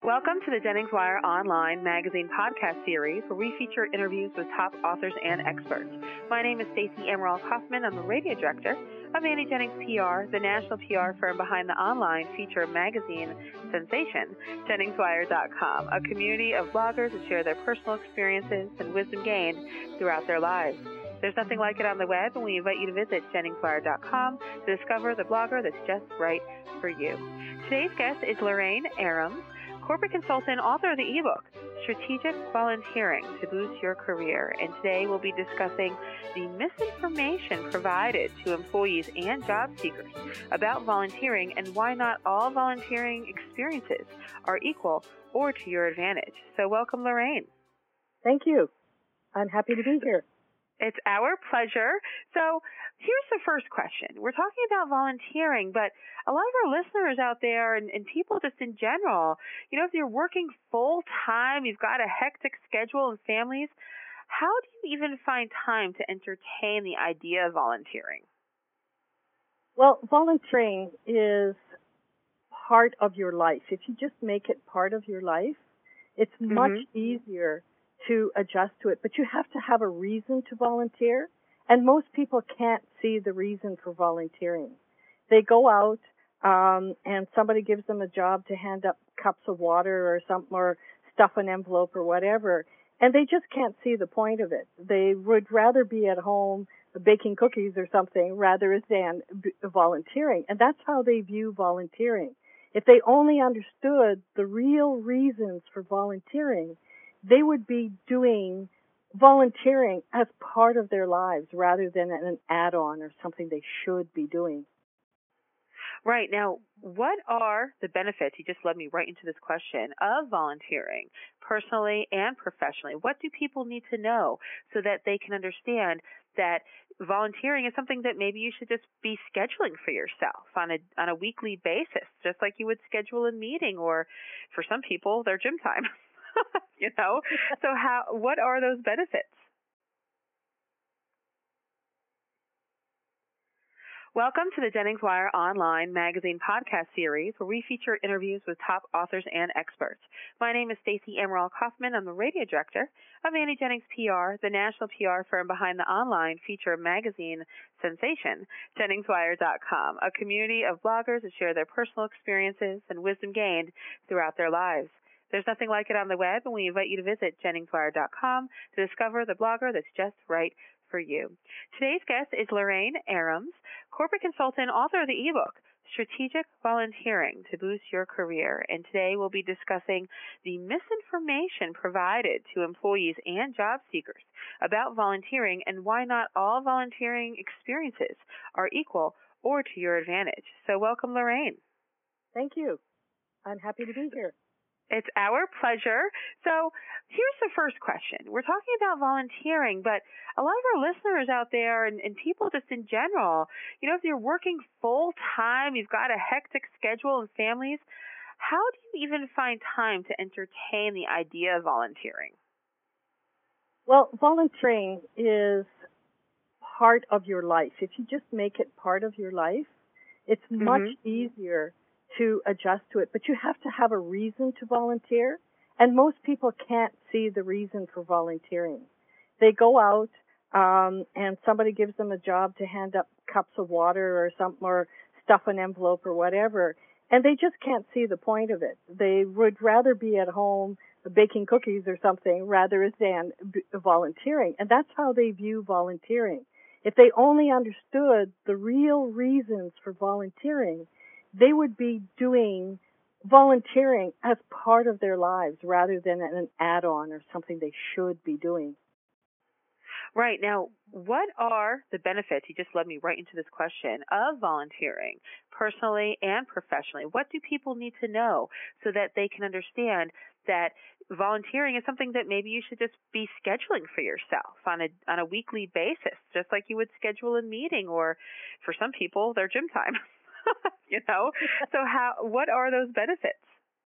Welcome to the Jennings Wire Online Magazine podcast series, where we feature interviews with top authors and experts. My name is Stacey Emerald Kaufman. I'm the radio director of Annie Jennings PR, the national PR firm behind the online feature magazine sensation, JenningsWire.com, a community of bloggers that share their personal experiences and wisdom gained throughout their lives. There's nothing like it on the web, and we invite you to visit JenningsWire.com to discover the blogger that's just right for you. Today's guest is Lorraine Ahrams, corporate consultant, author of the ebook, Strategic Volunteering to Boost Your Career. And today we'll be discussing the misinformation provided to employees and job seekers about volunteering and why not all volunteering experiences are equal or to your advantage. So welcome, Lorraine. Thank you. I'm happy to be here. It's our pleasure. So here's the first question. We're talking about volunteering, but a lot of our listeners out there and people just in general, if you're working full time, you've got a hectic schedule and families, how do you even find time to entertain the idea of volunteering? Well, volunteering is part of your life. If you just make it part of your life, it's much easier to adjust to it, but you have to have a reason to volunteer, and most people can't see the reason for volunteering. They go out and somebody gives them a job to hand up cups of water or something, or stuff an envelope or whatever, and they just can't see the point of it. They would rather be at home baking cookies or something rather than volunteering, and that's how they view volunteering. If they only understood the real reasons for volunteering, they would be doing volunteering as part of their lives rather than an add-on or something they should be doing. Right. Now, what are the benefits, you just led me right into this question, of volunteering personally and professionally? What do people need to know so that they can understand that volunteering is something that maybe you should just be scheduling for yourself on a weekly basis, just like you would schedule a meeting or, for some people, their gym time? So what are those benefits? Welcome to the Jennings Wire Online Magazine podcast series, where we feature interviews with top authors and experts. My name is Stacey Emerald Kaufman. I'm the radio director of Annie Jennings PR, the national PR firm behind the online feature magazine sensation, JenningsWire.com, a community of bloggers that share their personal experiences and wisdom gained throughout their lives. There's nothing like it on the web, and we invite you to visit JenningsWire.com to discover the blogger that's just right for you. Today's guest is Lorraine Ahrams, corporate consultant, author of the ebook, Strategic Volunteering to Boost Your Career. And today we'll be discussing the misinformation provided to employees and job seekers about volunteering and why not all volunteering experiences are equal or to your advantage. So welcome, Lorraine. Thank you. I'm happy to be here. It's our pleasure. So here's the first question. We're talking about volunteering, but a lot of our listeners out there and people just in general, if you're working full time, you've got a hectic schedule and families, how do you even find time to entertain the idea of volunteering? Well, volunteering is part of your life. If you just make it part of your life, it's much easier to adjust to it, but you have to have a reason to volunteer, and most people can't see the reason for volunteering. They go out and somebody gives them a job to hand up cups of water or something, or stuff an envelope or whatever, and they just can't see the point of it. They would rather be at home baking cookies or something rather than volunteering, and that's how they view volunteering. If they only understood the real reasons for volunteering, they would be doing volunteering as part of their lives rather than an add-on or something they should be doing. Right. Now, what are the benefits, you just led me right into this question, of volunteering personally and professionally? What do people need to know so that they can understand that volunteering is something that maybe you should just be scheduling for yourself on a weekly basis, just like you would schedule a meeting or, for some people, their gym time? So what are those benefits?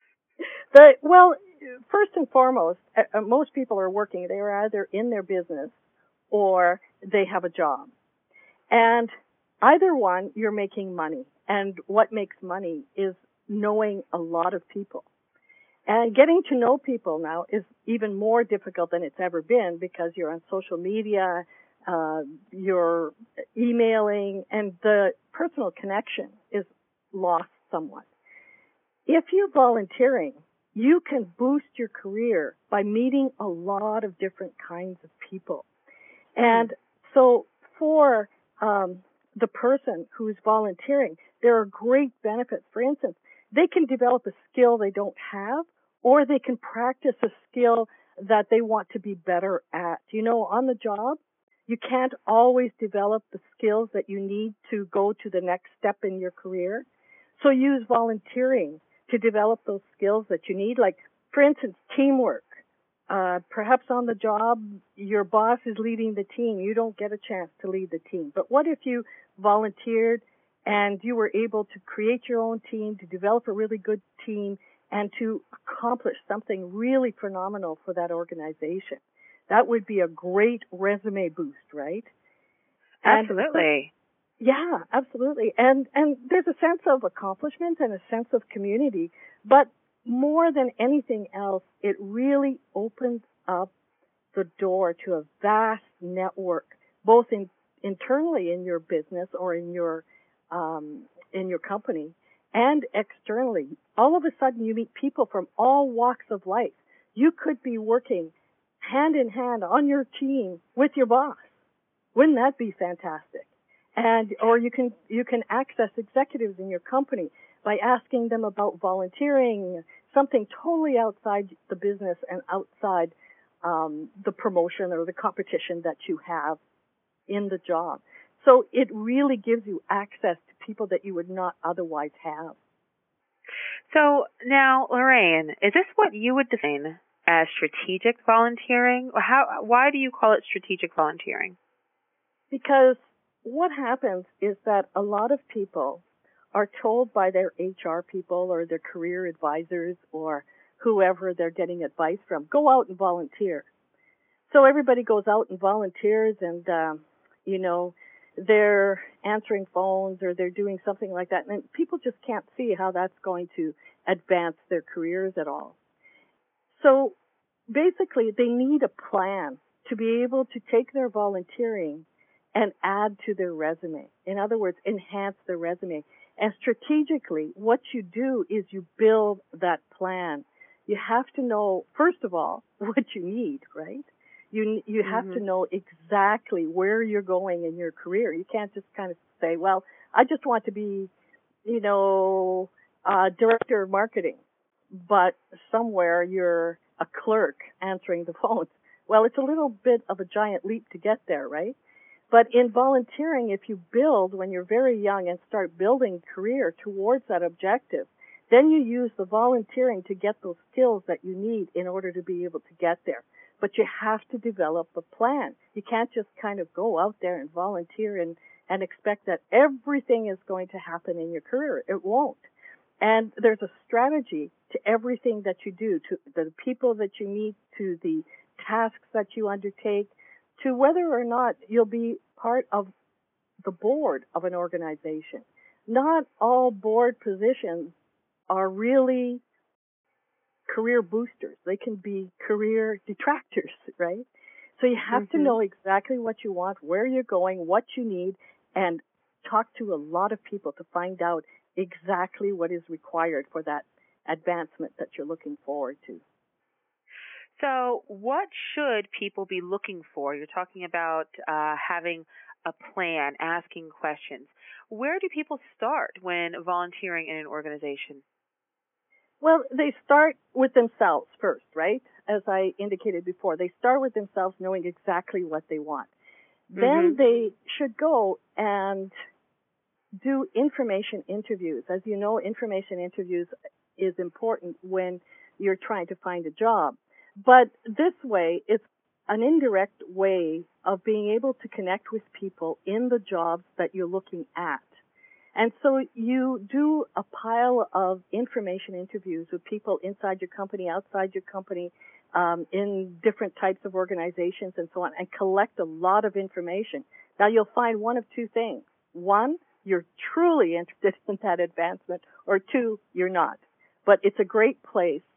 Well, first and foremost, most people are working. They are either in their business or they have a job. And either one, you're making money. And what makes money is knowing a lot of people. And getting to know people now is even more difficult than it's ever been because you're on social media, you're emailing, and the personal connection is lost somewhat. If you're volunteering, you can boost your career by meeting a lot of different kinds of people. And so for the person who's volunteering, there are great benefits. For instance, they can develop a skill they don't have, or they can practice a skill that they want to be better at. You know, on the job, you can't always develop the skills that you need to go to the next step in your career. So use volunteering to develop those skills that you need. Like, for instance, teamwork. Perhaps on the job, your boss is leading the team. You don't get a chance to lead the team. But what if you volunteered and you were able to create your own team, to develop a really good team, and to accomplish something really phenomenal for that organization? That would be a great resume boost, right? Absolutely. Yeah, absolutely. And there's a sense of accomplishment and a sense of community, but more than anything else, it really opens up the door to a vast network, both internally in your business or in your company, and externally. All of a sudden, you meet people from all walks of life. You could be working hand in hand on your team with your boss. Wouldn't that be fantastic? Or you can access executives in your company by asking them about volunteering, something totally outside the business and outside the promotion or the competition that you have in the job. So it really gives you access to people that you would not otherwise have. So now, Lorraine, is this what you would define as strategic volunteering? Why do you call it strategic volunteering? Because what happens is that a lot of people are told by their HR people or their career advisors or whoever they're getting advice from, go out and volunteer. So everybody goes out and volunteers and, they're answering phones or they're doing something like that. And people just can't see how that's going to advance their careers at all. So basically they need a plan to be able to take their volunteering and add to their resume. In other words, enhance their resume. And strategically, what you do is you build that plan. You have to know, first of all, what you need, right? You have to know exactly where you're going in your career. You can't just kind of say, well, I just want to be, director of marketing, but somewhere you're a clerk answering the phones. Well, it's a little bit of a giant leap to get there, right? But in volunteering, if you build when you're very young and start building career towards that objective, then you use the volunteering to get those skills that you need in order to be able to get there. But you have to develop a plan. You can't just kind of go out there and volunteer and expect that everything is going to happen in your career. It won't. And there's a strategy to everything that you do, to the people that you meet, to the tasks that you undertake, to whether or not you'll be part of the board of an organization. Not all board positions are really career boosters. They can be career detractors, right? So you have to know exactly what you want, where you're going, what you need, and talk to a lot of people to find out exactly what is required for that advancement that you're looking forward to. So what should people be looking for? You're talking about having a plan, asking questions. Where do people start when volunteering in an organization? Well, they start with themselves first, right? As I indicated before, they start with themselves knowing exactly what they want. Then they should go and do information interviews. As you know, information interviews is important when you're trying to find a job. But this way, it's an indirect way of being able to connect with people in the jobs that you're looking at. And so you do a pile of information interviews with people inside your company, outside your company, in different types of organizations and so on, and collect a lot of information. Now you'll find one of two things. One, you're truly interested in that advancement, or two, you're not. But it's a great place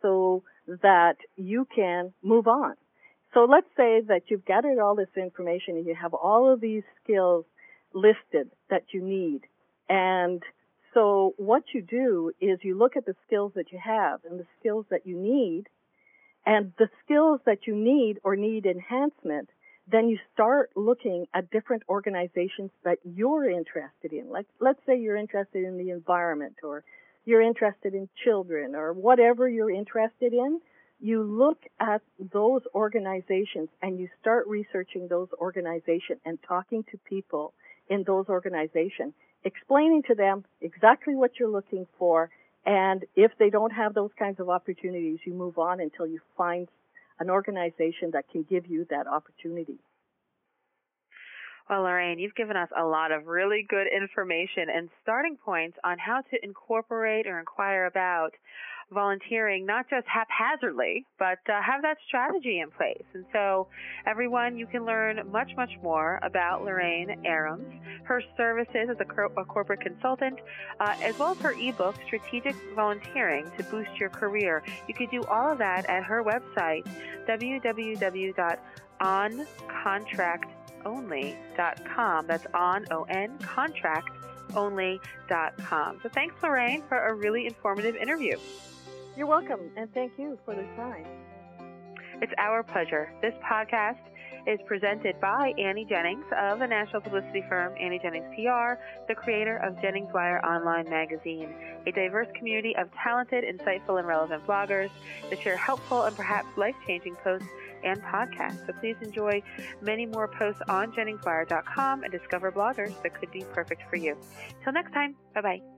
so that you can move on. So let's say that you've gathered all this information and you have all of these skills listed that you need. And so what you do is you look at the skills that you have and the skills that you need, and the skills that you need or need enhancement, then you start looking at different organizations that you're interested in. Like, let's say you're interested in the environment, or you're interested in children, or whatever you're interested in. You look at those organizations and you start researching those organizations and talking to people in those organizations, explaining to them exactly what you're looking for. And if they don't have those kinds of opportunities, you move on until you find an organization that can give you that opportunity. Well, Lorraine, you've given us a lot of really good information and starting points on how to incorporate or inquire about volunteering, not just haphazardly, but have that strategy in place. And so, everyone, you can learn much, much more about Lorraine Ahrens, her services as a corporate consultant, as well as her ebook, Strategic Volunteering to Boost Your Career. You can do all of that at her website, www.oncontractonly.com. That's on contractonly.com. So thanks, Lorraine, for a really informative interview. You're welcome, and thank you for the time. It's our pleasure. This podcast is presented by Annie Jennings of the national publicity firm Annie Jennings PR, the creator of Jennings Wire Online Magazine, a diverse community of talented, insightful, and relevant bloggers that share helpful and perhaps life-changing posts and podcasts. So please enjoy many more posts on JenningsWire.com and discover bloggers that could be perfect for you. Till next time, bye-bye.